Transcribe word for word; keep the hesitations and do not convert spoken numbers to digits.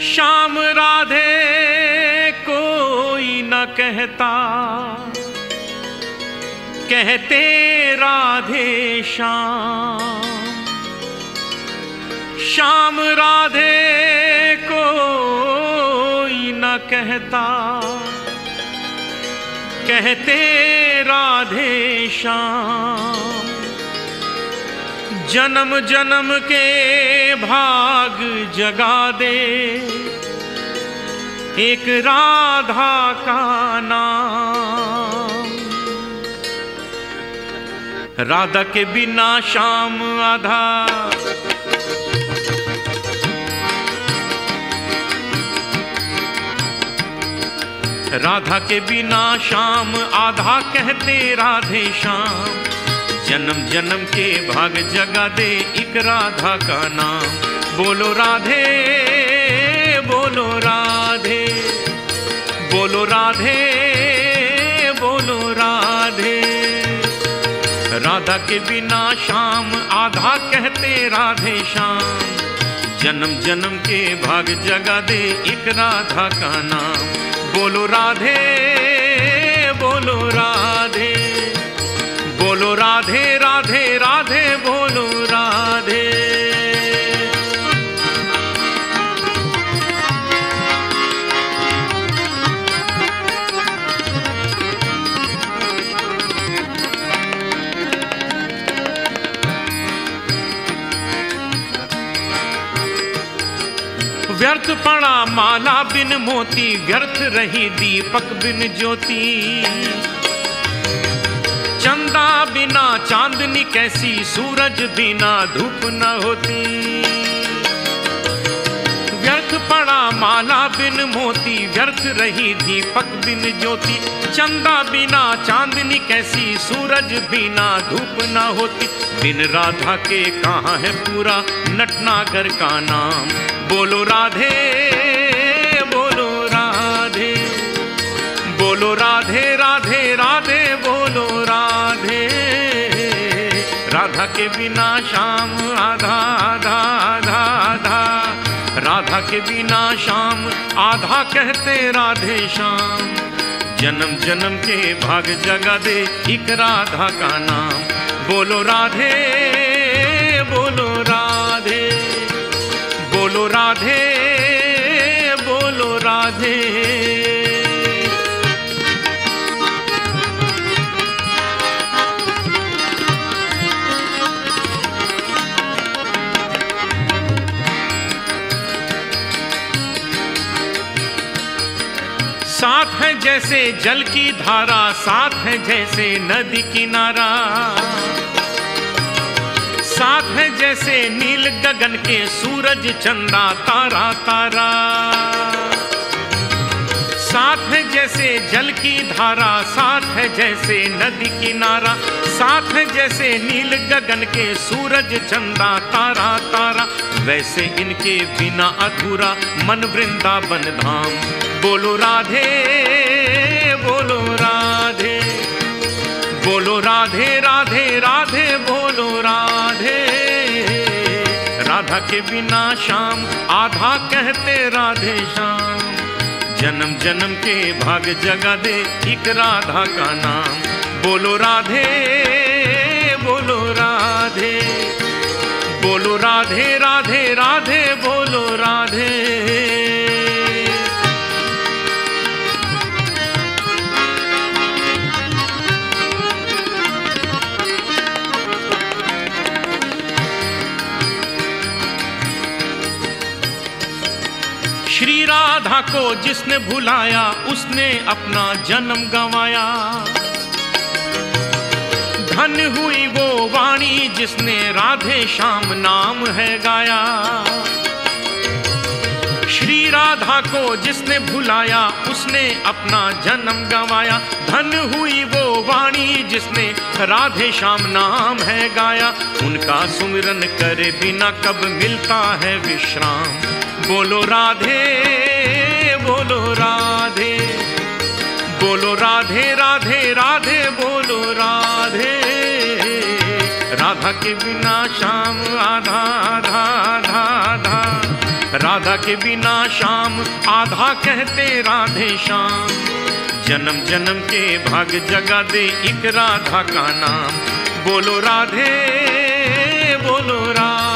श्याम राधे कोई न कहता, कहते राधे श्याम। श्याम राधे कोई न कहता, कहते राधे श्याम। जन्म जन्म के भाग जगा दे एक राधा का नाम। राधा के बिना श्याम आधा, राधा के बिना श्याम आधा, कहते राधे श्याम। जन्म जन्म के भाग जगा दे एक राधा का नाम। बोलो राधे बोलो राधे, बोलो राधे बोलो राधे। राधा के बिना श्याम आधा, कहते राधे श्याम। जन्म जन्म के भाग जगा दे एक राधा का नाम। बोलो राधे बोलो राधे, बोलो राधे राधे राधे बोलो राधे। व्यर्थ पड़ा माला बिन मोती, व्यर्थ रही दीपक बिन ज्योति। चंदा बिना चांदनी कैसी, सूरज बिना धूप न होती। व्यर्थ पड़ा माला बिन मोती, व्यर्थ रही दीपक बिन ज्योति। चंदा बिना चांदनी कैसी, सूरज बिना धूप न होती। बिन राधा के कहाँ है पूरा नटनागर का नाम। बोलो राधे बोलो राधे, बोलो राधे राधे राधे बोलो राधे। राधा के बिना श्याम आधा आधा आधा आधा, राधा के बिना श्याम आधा, कहते राधे श्याम। जन्म जन्म के भाग जगा दे एक राधा का नाम। बोलो राधे बोलो राधे, बोलो राधे बोलो राधे। साथ है जैसे जल की धारा, साथ है जैसे नदी किनारा। साथ है जैसे नील गगन के सूरज चंदा तारा तारा। साथ है जैसे जल की धारा, साथ है जैसे नदी किनारा। साथ है जैसे नील गगन के सूरज चंदा तारा तारा। वैसे इनके बिना अधूरा मन वृंदावन धाम। बोलो राधे बोलो राधे, बोलो राधे राधे राधे बोलो राधे। राधा के बिना श्याम आधा, कहते राधे श्याम। जन्म जन्म के भाग जगा दे एक राधा का नाम। बोलो राधे बोलो राधे, बोलो राधे राधे राधे बोलो राधे। श्री राधा को जिसने भुलाया, उसने अपना जन्म गंवाया। धन हुई वो वाणी जिसने राधे श्याम नाम है गाया। श्री राधा को जिसने भुलाया, उसने अपना जन्म गंवाया। धन हुई वो वाणी जिसने राधे श्याम नाम है गाया। उनका सुमिरन करे बिना कब मिलता है विश्राम। बोलो राधे बोलो राधे, बोलो राधे राधे राधे बोलो राधे। राधा के बिना श्याम आधा आधा आधा आधा, राधा के बिना श्याम आधा कहते राधे श्याम। जन्म जन्म के भाग जगा दे एक राधा का नाम, बोलो राधे बोलो राम।